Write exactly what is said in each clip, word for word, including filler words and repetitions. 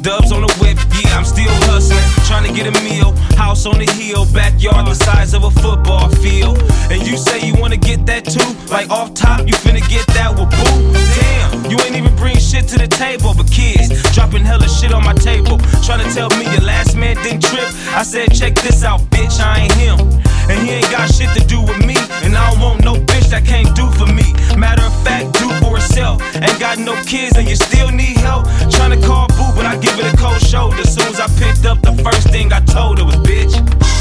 Dubs on the whip, yeah, I'm still hustling. Trying to get a meal, house on the hill, backyard the size of a football field. And you say you wanna get that too? Like off top, you finna get that with boo? Damn, you ain't even bring shit to the table. But kids, dropping hella shit on my table. Trying to tell me your last man didn't trip. I said, check this out, bitch, I ain't him. And he ain't got shit to do with me. And I don't want no bitch that can't do for me. Matter of fact, do for herself. Ain't got no kids and you still need help. Trying to call boo, but I give it a cold shoulder. Soon as I picked up, the first thing I told her was, bitch,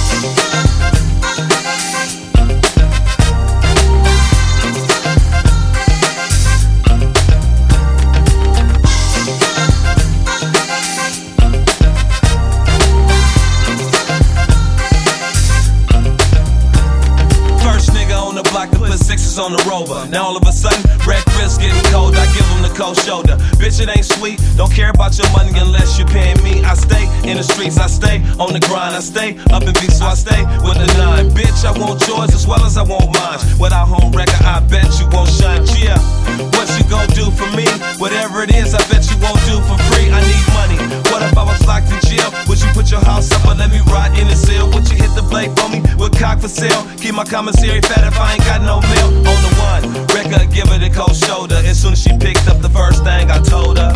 block to put sixes on the rover. Now all of a sudden, breakfast getting cold. I give him the cold shoulder. Bitch, it ain't sweet. Don't care about your money unless you're paying me. I stay in the streets, I stay on the grind. I stay up in beat, so I stay with the nine. Bitch, I want yours as well as I want mine. Without home record, I bet you won't shine. Yeah, what you gon' do for me? Whatever it is, I bet you won't do for free. I need money. What if I was locked in jail? Would you put your house up or let me rot in the cell? Would you hit the blade for me with cock for sale? Keep my commissary fat if I ain't got no mail. On the one, record, give her the cold shoulder. As soon as she picked up, the first thing I told her,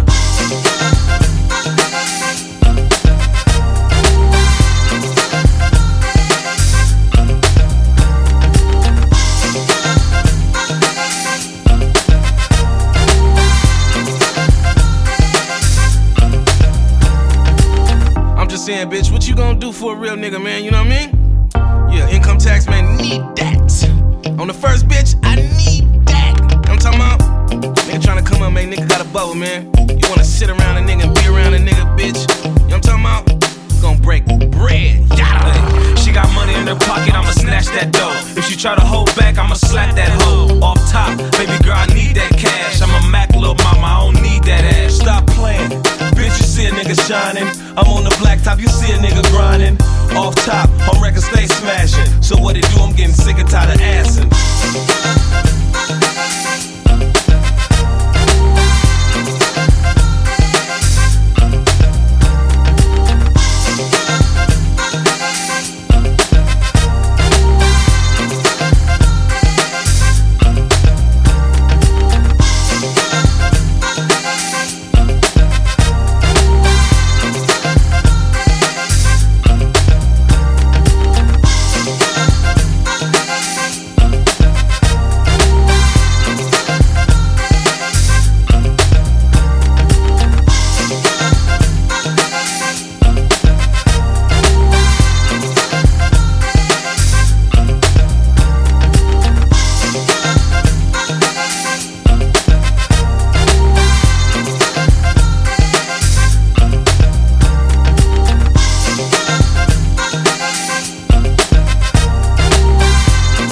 I'm just saying, bitch, what you gonna do for a real nigga, man? You know what I mean? Yeah, income tax, man, need that. On the first bitch, I need that. You know what I'm talking about? Nigga tryna come up, man, nigga got a bubble, man. You wanna sit around a nigga and be around a nigga, bitch. You know what I'm talking about? Gonna break bread. Yada. She got money in her pocket, I'ma snatch that dough. If she try to hold back, I'ma slap that hoe. Off top, baby girl, I need that cash. I'm a Mac, little mama, I don't need that ass. Stop playing. Bitch, you see a nigga shining. I'm on the blacktop, you see a nigga grinding. Off top, on records stay smashing. So what it do, I'm getting sick and tired of assing.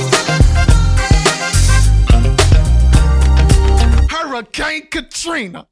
Hurricane Katrina.